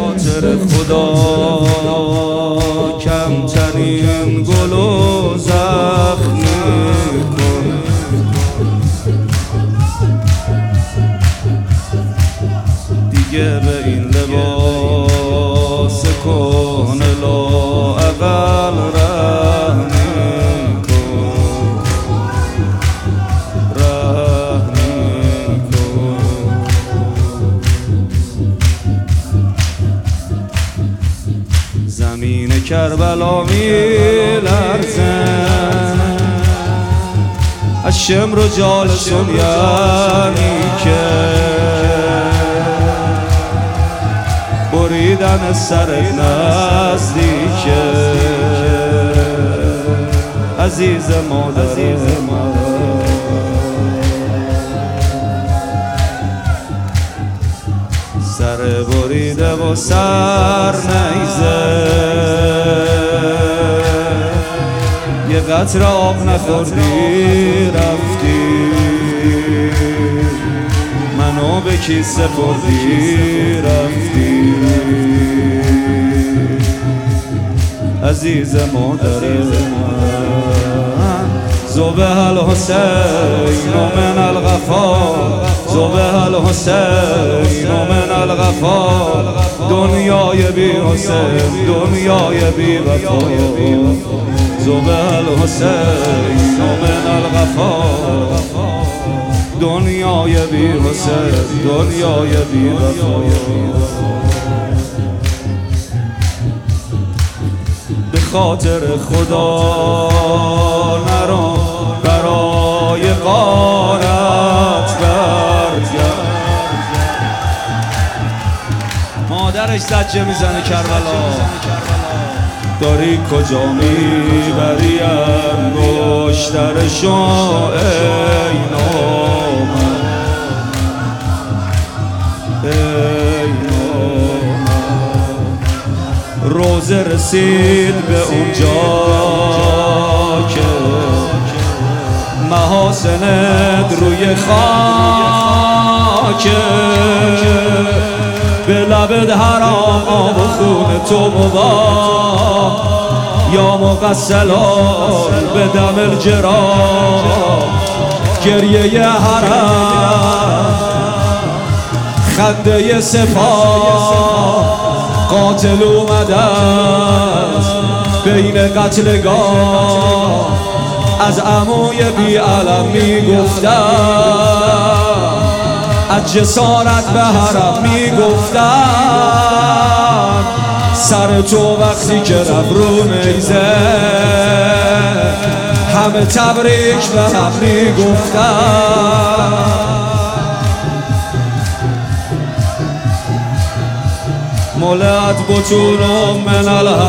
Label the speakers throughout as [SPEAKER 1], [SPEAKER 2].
[SPEAKER 1] خاطر خدا کمترین گل و زخمی کن. دیگه به این لباس کهنه لااقل رحمی کن، رحمی کن. زمین کربلا میلرزه از شمر و جال سلیانی که بریدن سرت نزدیکه. عزیز مادر من سر بریده و سر نیزه، یه قطره آب نخوردی رفتی، منو به کی سپردی رفتی. عزیز مادر من ذبح الحسین من الغفار، ذبح الحسین من الغفار. دنیای بی حسین دنیای بی وفا، ذبح الحسین من الغفار. دنیای بی حسین دنیای بی وفا. به خاطر خدا نرو برای غارت برگرد. مادرش زجه میزنه کربلا. داری کجا میبری انگشترشو ای نامرد، ای نامرد. روزه رسید به اونجا که محاسنت روی خاک، به لبت حرام آب و خون تو مباح. یا مغسلان به دم الجراح، گریه حرم خنده سپاه. قاتل اومده است بین قتلگاه، از عموی بی علم میگفتن، از جسارت به حرم میگفتن. سر تو وقتی که رفت رو نیزه، همه تبریک به هم میگفتن. ملأت بطونهم من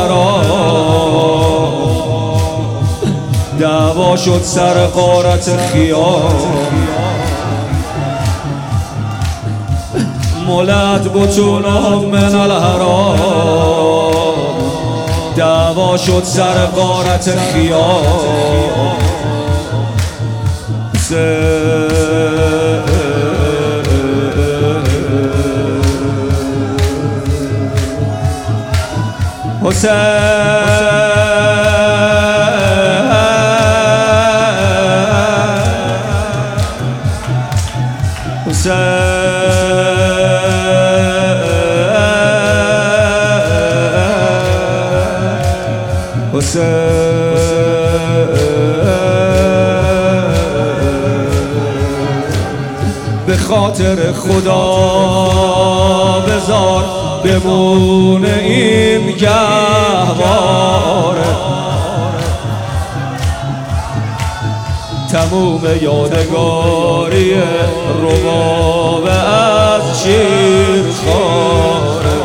[SPEAKER 1] الحرام، دعوا شد سر غارت خیام. ملأت بطونهم من الحرام، دعوا شد سر غارت خیام. حسین به خاطر خدا بذار بمونه این گهواره، تموم یادگاری رباب از شیرخواره.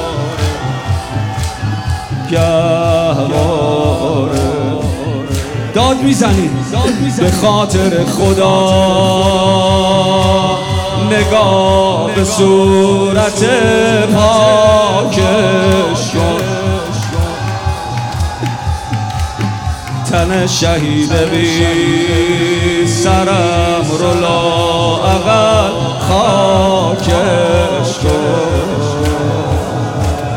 [SPEAKER 1] گهواره داد میزنید به خاطر خدا، نگاه به صورت پاکش کن. تن شهید بی سرم رو لااقل خاکش کن.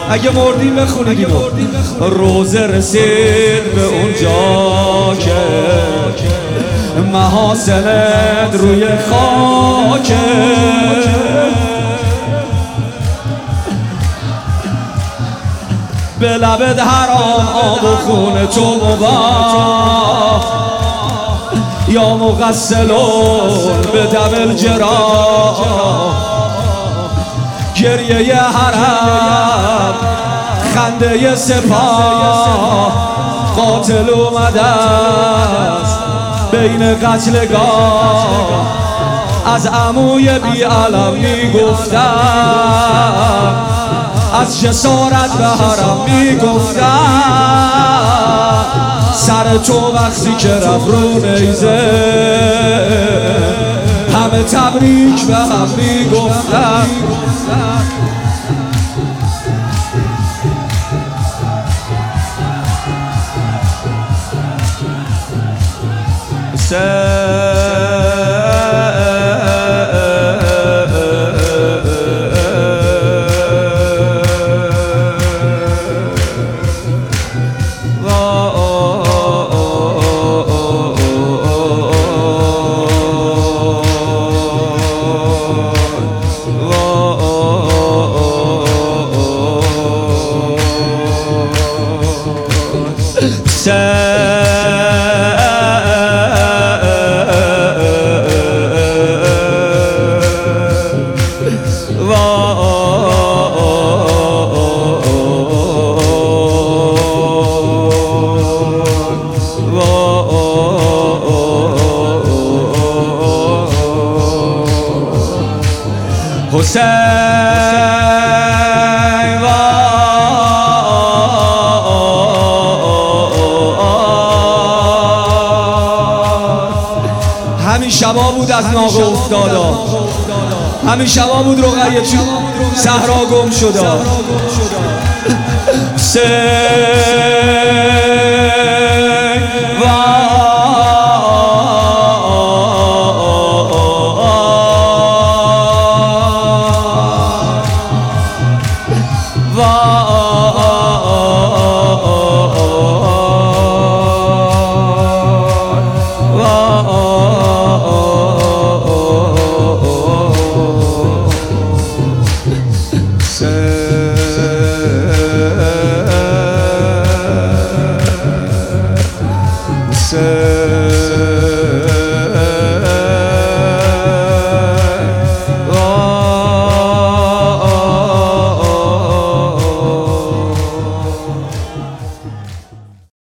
[SPEAKER 1] اگه مردیم بخونید اینو. روزه رسید به اونجا که محاسنت روی خاکه، به لبت حرام آب و خون تو مباح، یا مغسلون به دم الجراح. گریه حرم، خنده سپاه، قاتل اومده است بین قتلگاه. از عموی بی علم میگفتم، از جسارت به حرم میگفتم. سر تو وقتی که رفت رو نیزه، همه تبریک به هم میگفتم. همین شبا بود از ناقه افتادا، همین شبا بود رقیه تو صحرا گم شدا.